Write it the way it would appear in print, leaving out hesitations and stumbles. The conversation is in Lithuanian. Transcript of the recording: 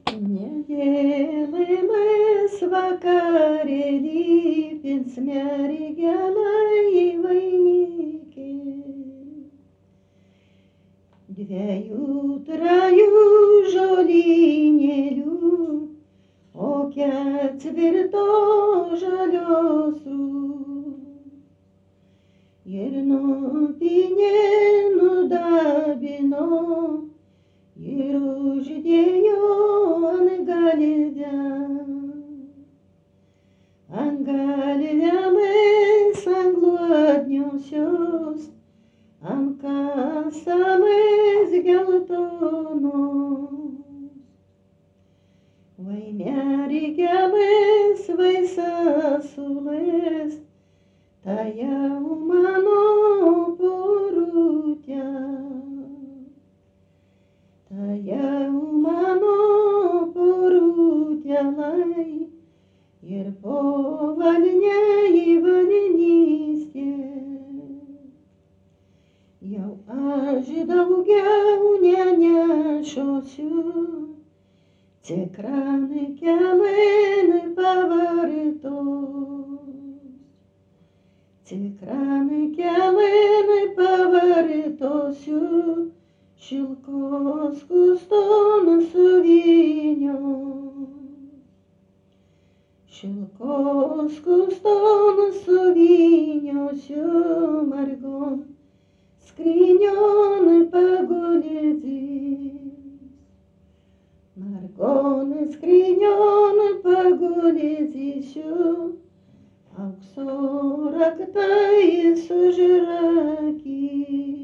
Nedėlimis vakarėlį mergelai vainikė. Dviejų, trejų žolynėlių, o ketvirto žalios ir nupynė, nudabino ir uždėjo ant galvėmis ant gluodniosios, ant kasamės geltonos. Vai mergelės, vai sesulės, ta jau mano porutė. Ta jau mano porutė lai ir povalnė į valnystė. Jau aš daugiau nenešiosiu, cekrani kelini pavartos. Cekrani kelini pavartosiu, šilkos kuston suvynios. Šilkos kuston suvyniosiu, margon skrynion pagulėdys. Margon skrynion pagulėdysiu, aukso raktais užrakys.